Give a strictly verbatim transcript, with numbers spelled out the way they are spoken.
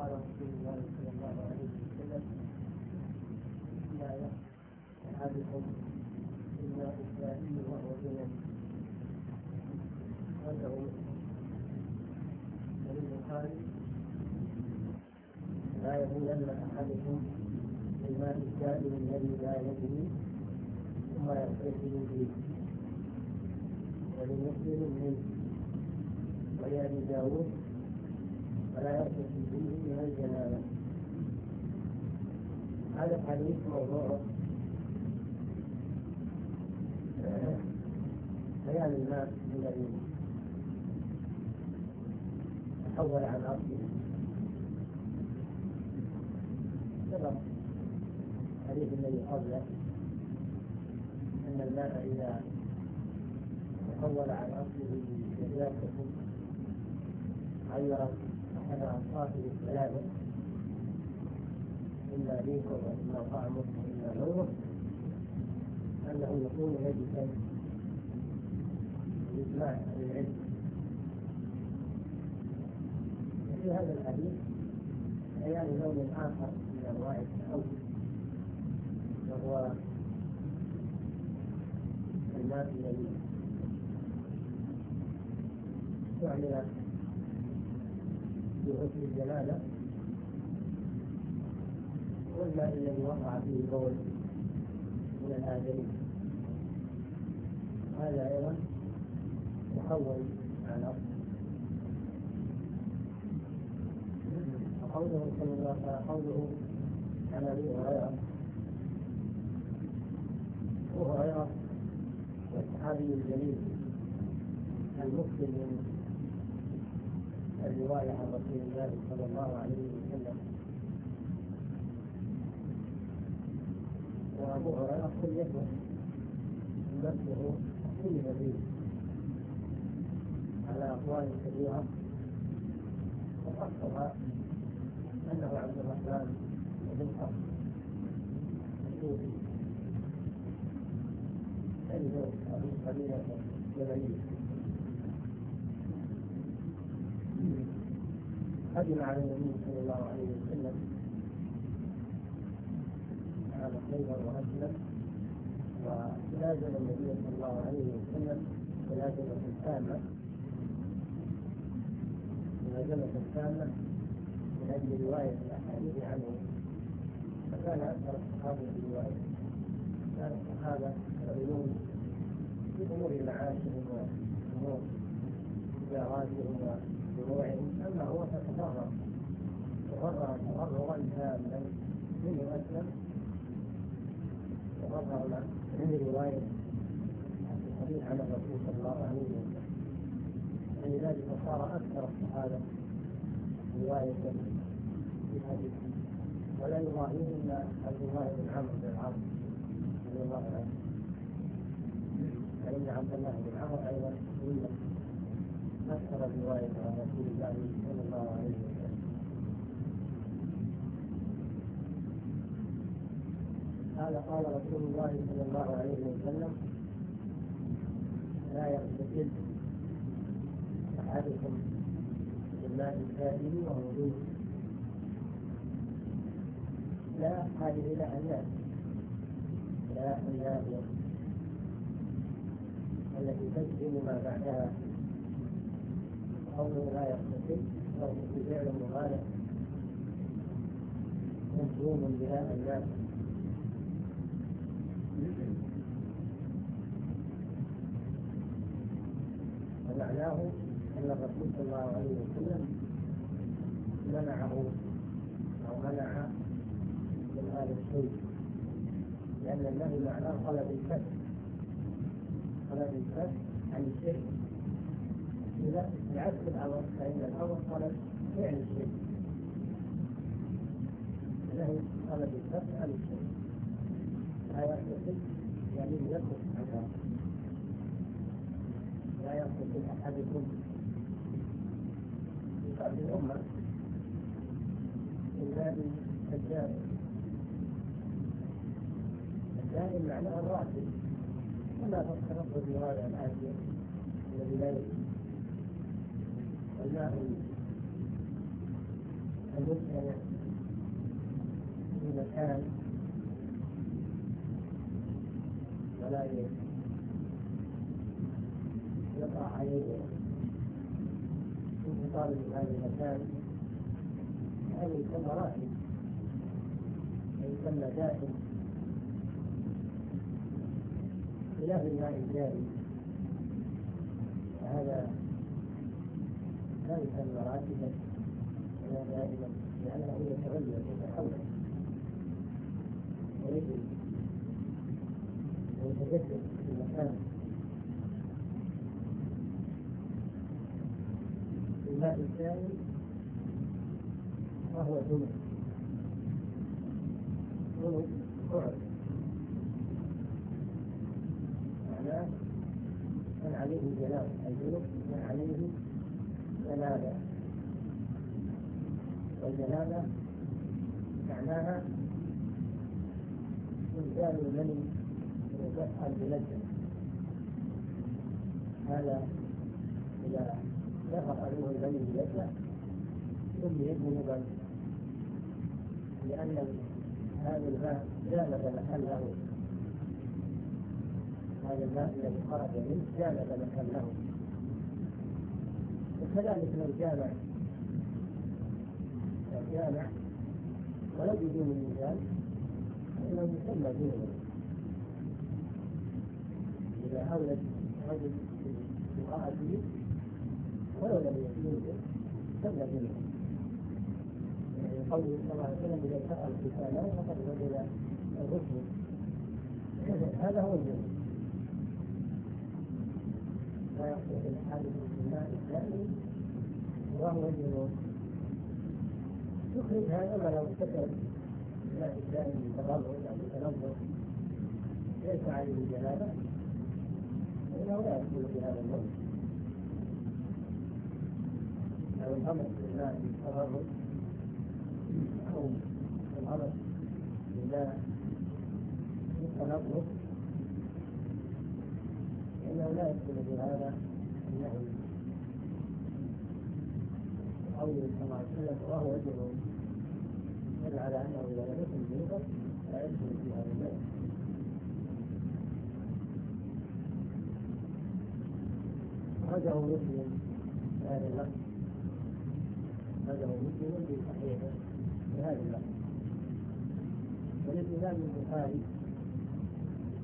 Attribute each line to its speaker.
Speaker 1: قال رسول الله صلى الله عليه وسلم: لا يحب أحدكم إلا إسرائيل وهو جنب وله وللبخاري: لا يبولن أحدكم بالماء السائل الذي لا يجري ثم يغتسل فيه. ولمسلم منه ولأبي داود: ولا يغتسل فيه من الجنابة. هذا الحديث موضوع بيان الماء الذي تحول عن أصله. سبق الحديث الذي قبله أن الماء إذا تحول عن أصله بنجاسة غيرت أحد أوصافه الثلاثة: إما ريحه وإما طعمه وإما لونه، أنه يكون نجسا بإجماع أهل العلم. وفي هذا الحديث بيان لون آخر من أنواع التحول، وهو الماء الذي استعمل في غسل الجنابة، والماء الذي وقع فيه البول من الآدمي، هذا أيضا يحول عن أصله. وقوله صلى الله عليه وسلم قوله عن أبي هريرة: أبو هريرة والصحابي الجليل المكثر من الرواية عن رسول الله صلى الله عليه وسلم. وأبو هريرة كليته نفسه كل نبي على أقوال كثيرة، وخصها أنه عبد الرحمن بن صخر الصوفي عنده قبيلة يمنية. قدم على النبي صلى الله عليه وسلم على خيبر وأسلم، ولازم النبي صلى الله عليه وسلم ملازمة تامة ملازمة تامة من أجل رواية الأحاديث عنه. فكان أكثر الصحابة في رواية، كان الصحابة يعملون في أمور معاشهم وأمور تجاراتهم وزروعهم، أما هو فتفرغ تفرغ تفرغا تاما منه أسلم، تفرغ من رواية الحديث عن الرسول صلى الله عليه وسلم، ولذلك صار أكثر الصحابة رواية في الحديث، ولا يضاهيه إلا عبد الله بن عمرو بن العاص رضي الله عنه. فإن عبد الله بن عمرو أيضا أكثر الرواية عن رسول الله صلى الله عليه وسلم. هذا قال رسول الله صلى الله عليه وسلم: لا يغتسل أحدكم بالماء السائل وهو جنب. لا هذه لا الناس لا النافية التي تجزم ما بعدها. قوله لا يغتسل وهو فعل مضارع مجزوم بلا الناس، ومعناه أن الرسول صلى الله عليه وسلم منعه أو منع من هذا الشيء، لأن النهي معناه طلب الكف طلب الكف عن الشيء. إذا بعكس الأمر فإن الأمر طلب فعل الشيء، النهي طلب الكف عن الشيء. لا يغتسل يعني يكف عنها. لا يغتسل أحدكم في الأمة إلا بالدائم. الدائم معناه الراتب، كما فسره الرواية الآتية الذي لا يجوز. الماء المجتمع في مكان ولا يقع عليه انتقال من هذا المكان، هذا يسمى راكب، يسمى دائم، خلاف الماء الجاري، وهذا لا يسمى راكبا ولا دائما، لأنه يتغير يتحول ويجري ويتجدد في المكان. الماء الثاني وهو جنب جنب قعد، معناه من عليه جنابة، الجنب من عليه جنابة، والجنابة معناها إنزال المني ويفعل بلجة. هذا إذا دفق منه المني بلجة سمي جنبا، لأن هذا الماء جانب محله، هذا الماء الذي خرج منه جانب محله. وكذلك لو جامع جامع ولو بدون ميزان فإنه يسمى جنبا. إذا أولد رجل بقاءته ولو لم يكن يسمى جنبا، قوله صلى الله عليه وسلم إذا التقى الختانان فقد وجد الركن، هذا هو الجنب. لا يصلح الحادث في الماء الثاني وهو الجنوب. يخرج هذا ما لو اشتكى الماء الثاني بالتضرع او بالتنظر ليس عليه جنابه فانه لا يدخل في هذا الوقت. او الامر بالماء بالتضرع او الامر بالماء بالتنظر فانه لا يدخل في هذا النهي. قوله صلى الله عليه وسلم وهو جنوب يدل على انه اذا لم يكن جنوبا لا يدخل في هذا الماء. أخرجه مسلم هذا اللفظ، أخرجه مسلم في صحيحه بهذا اللفظ. وللإمام البخاري